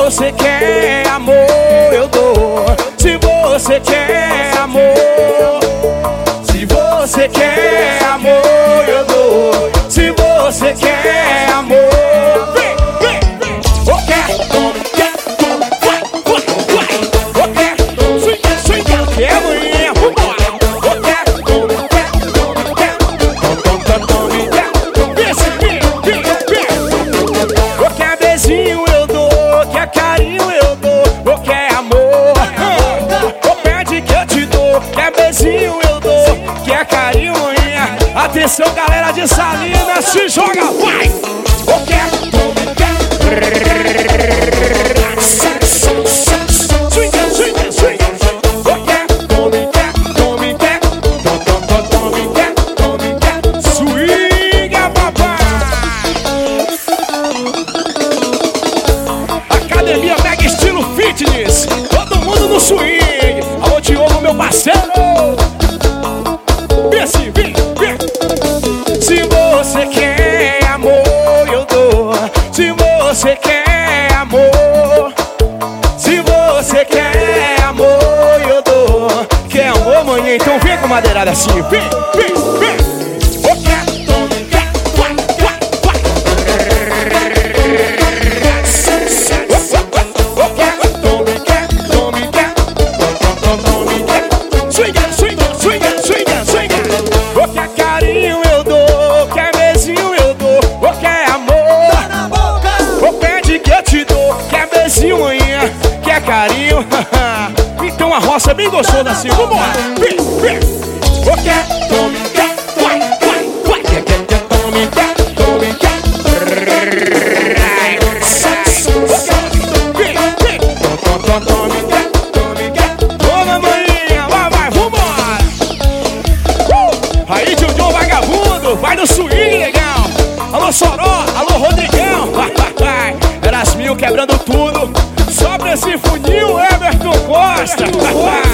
você quer amor, eu dou. Se você quer amor, se você quer amor, eu dou. Se você quer amor, vem, vem, vem. Ou quer, vai, ou quer, swing, quer mulher, vambora. Ou quer, ou quer beijinho eu dou, quer carinho eu dou, ou quer amor, ou pede que eu te dou, quer beijinho eu dou, quer carinho, mulher. Atenção galera de Salinas, se joga, vai! Ou quer, swing, ou quer, swinga papai. Academia Mega Estilo Fitness, todo mundo no swing. Alô Diogo, meu parceiro. Vem assim, vem, vem. Se você quer amor, eu dou. Se você quer amor, se você quer amor, eu dou. Quer amor, manhã? Então vem com madeirada assim. Vem, vem, vem. Ô, quer, vai, vai, vai. Ô, quer, swinga. Ô, quer carinho eu dou, quer beijinho eu dou, ô, quer amor, ô, pede que eu te dou, quer beijinho, manhã, quer carinho. Então a roça é bem gostosa assim, vambora, vem, vem. Ô, quer, vai, quer, vem, vem. Toma, maninha, vai, vambora. Aí, Jojo Vagabundo, vai no swing, legal. Alô, Soró, alô, Rodrigão. Erasminho quebrando tudo. Só pra esse funil, Everton Costa.